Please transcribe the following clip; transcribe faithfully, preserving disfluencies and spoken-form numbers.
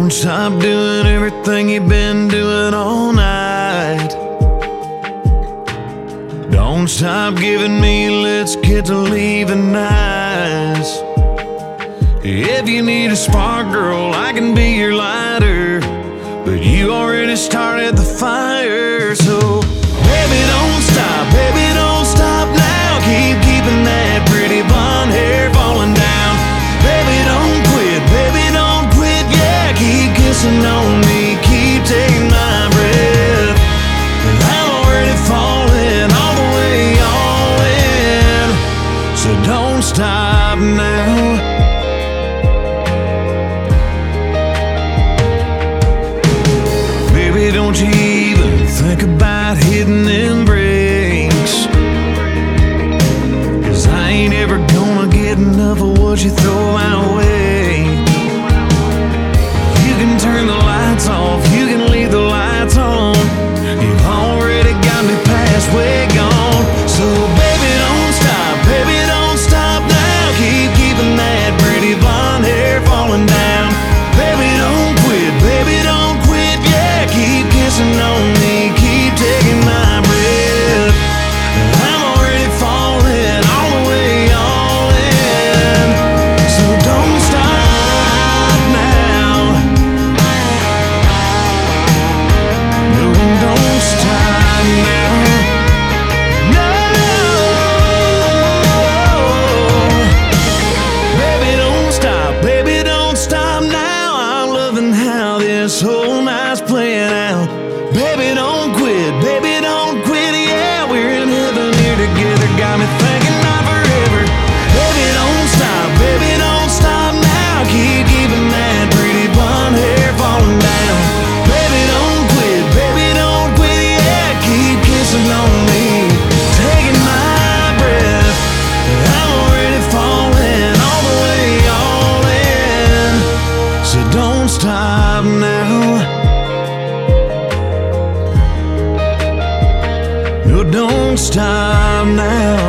Don't stop doing everything you've been doing all night. Don't stop giving me let's get to leaving nights. If you need a spark, girl, I can be your lighter, but you already started the fire. So baby, don't stop, baby, don't stop now. Keep keeping that pretty blonde hair falling down. Baby, don't quit, baby, don't quit, yeah. Keep kissing on me, keep taking my breath. And I'm already falling all the way all in. So don't stop now. Baby, don't you even think about hitting them brakes, 'cause I ain't ever gonna get enough of what you throw my way. You can turn the lights off, you can leave the lights on. You've already got me past way gone. So baby, don't stop, baby, don't stop now. Keep keeping that pretty blonde hair falling down. Baby, don't quit, baby, don't quit, yeah. Keep kissing on me, keep taking my breath. I'm already falling all the way all in. So don't stop now. No, don't stop now. No, baby, don't stop, baby, don't stop now. I'm loving how this whole night's playing out. Baby, don't quit, baby, don't quit, yeah. We're in heaven here together, got me thinking not forever. Baby, don't stop, baby, don't stop now. Keep keeping that pretty blonde hair falling down. Baby, don't quit, baby, don't quit, yeah. Keep kissing on me, taking my breath. I'm already falling all the way all in. So don't stop now. No, don't stop now.